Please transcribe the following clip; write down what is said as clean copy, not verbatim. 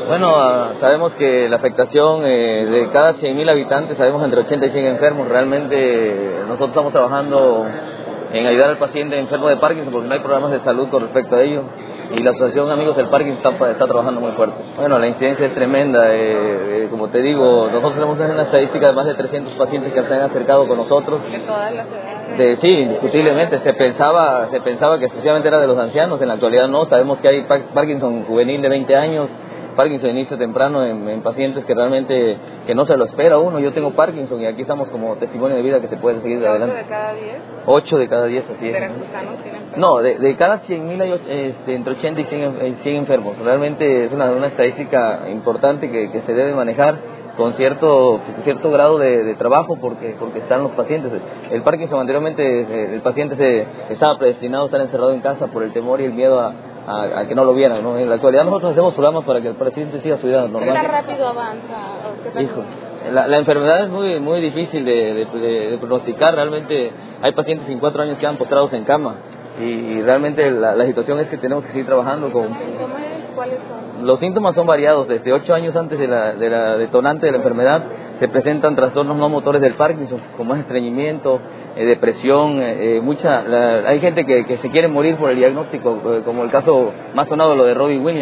Bueno, sabemos que la afectación de cada 100.000 habitantes, sabemos entre 80 y 100 enfermos. Realmente nosotros estamos trabajando en ayudar al paciente enfermo de Parkinson porque no hay programas de salud con respecto a ello. Y la Asociación Amigos del Parkinson está trabajando muy fuerte. Bueno, la incidencia es tremenda. Como te digo, nosotros tenemos una estadística de más de 300 pacientes que se han acercado con nosotros. ¿De todas las edades? Sí, indiscutiblemente. Se pensaba que exclusivamente era de los ancianos. En la actualidad no. Sabemos que hay Parkinson juvenil de 20 años. Parkinson de inicio temprano en pacientes que realmente que no se lo espera uno. Yo tengo Parkinson y aquí estamos como testimonio de vida que se puede seguir adelante. ¿8 de cada 10? 8 de cada 10, así es. ¿Veracruzanos tienen enfermos? No, de cada 100.000 hay entre 80 y 100 enfermos. Realmente es una estadística importante que se debe manejar con cierto grado de trabajo porque están los pacientes. El Parkinson anteriormente el paciente estaba predestinado a estar encerrado en casa por el temor y el miedo a que no lo vieran, ¿no? En la actualidad nosotros hacemos programas para que el paciente siga su vida normal. ¿Qué tan rápido avanza? Hijo, la enfermedad es muy difícil de pronosticar. Realmente hay pacientes sin 4 años que han postrados en cama y realmente la situación es que tenemos que seguir trabajando con... ¿Los síntomas cuáles son? Los síntomas son variados. Desde 8 años antes de la detonante de la enfermedad se presentan trastornos no motores del Parkinson, como es estreñimiento, depresión, hay gente que se quiere morir por el diagnóstico, como el caso más sonado, lo de Robbie Williams.